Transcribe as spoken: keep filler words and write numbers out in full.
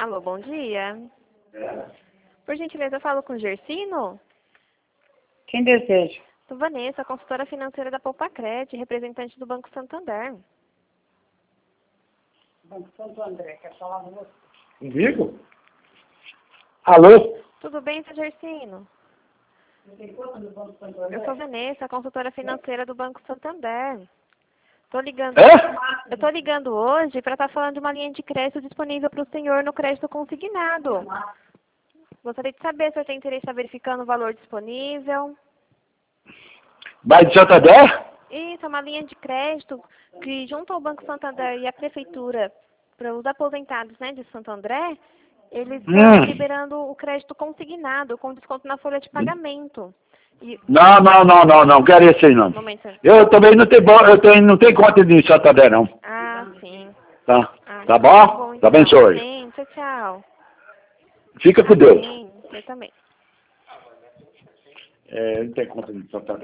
Alô, bom dia. É. Por gentileza, eu falo com o Gersino? Quem deseja? Sou Vanessa, consultora financeira da Poupa-Cred, representante do Banco Santander. Banco Santo André, quer falar com você? Comigo? Alô? Tudo bem, seu Gersino? Você tem conta no Banco Santo André? Eu sou Vanessa, consultora financeira do Banco Santander. Tô ligando... É? Eu tô ligando hoje para estar falando de uma linha de crédito disponível para o senhor no crédito consignado. Gostaria de saber se o senhor tem interesse em estar verificando o valor disponível. Vai de Santander? Isso, é uma linha de crédito que, junto ao Banco Santander e à Prefeitura, para os aposentados, né, de Santo André, eles estão Hum. liberando o crédito consignado, com desconto na folha de pagamento. E, Não, não, não, não, não, quero esse aí não. um momento, senhor. Eu também não tenho, bo- eu tenho, não tenho conta de Santander não. Ah, sim. Tá? Ah, Tá tá bom? então. Tá abençoe. Amém. Tchau, tchau. Fica com Deus. Amém. Você também. É, não tem conta de Santander.